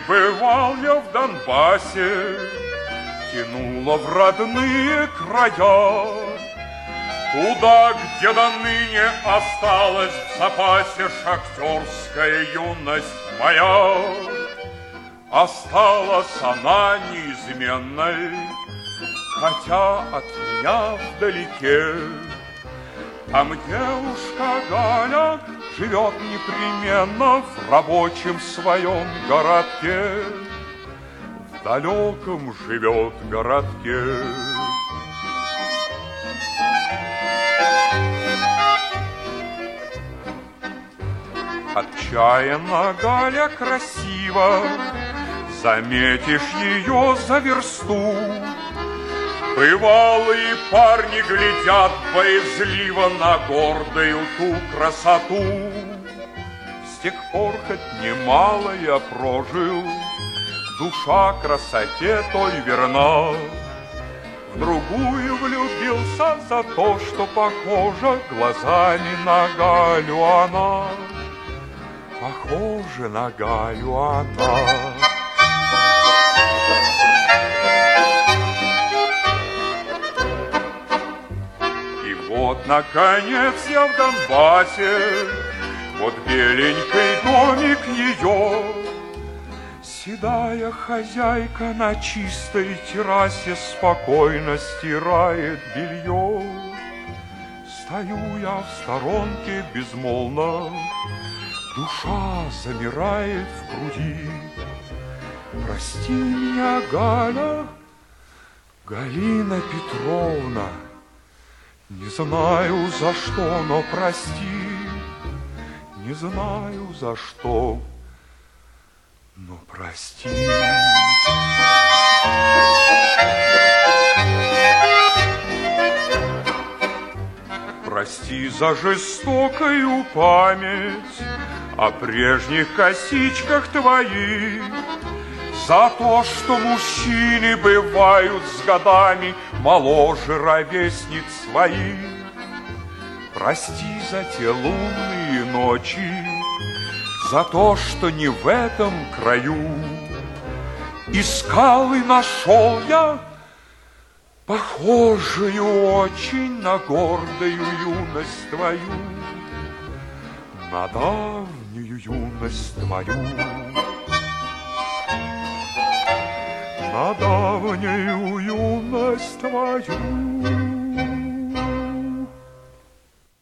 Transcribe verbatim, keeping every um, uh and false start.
бывал я в Донбассе, тянуло в родные края, туда, где до ныне осталась в запасе шахтерская юность моя. Осталась она неизменной, хотя от меня вдалеке. Там девушка Галя живет непременно в рабочем своем городке, в далеком живет городке. Отчаянно Галя красива, заметишь ее за версту. Бывалые парни глядят боязливо на гордую ту красоту. С тех пор хоть немало я прожил, душа красоте той верна. В другую влюбился за то, что похожа глазами на Галю она. Похожа на Галю она. И вот, наконец, я в Донбассе, вот беленький домик ее. Седая хозяйка на чистой террасе спокойно стирает белье. Стою я в сторонке безмолвно, душа замирает в груди. Прости меня, Галя, Галина Петровна, не знаю за что, но прости, не знаю за что, но прости. Прости за жестокую память о прежних косичках твоих, за то, что мужчины бывают с годами моложе ровесниц своих. Прости за те лунные ночи, за то, что не в этом краю искал и нашел я похожую очень на гордую юность твою, на давнюю юность твою, на давнюю юность твою.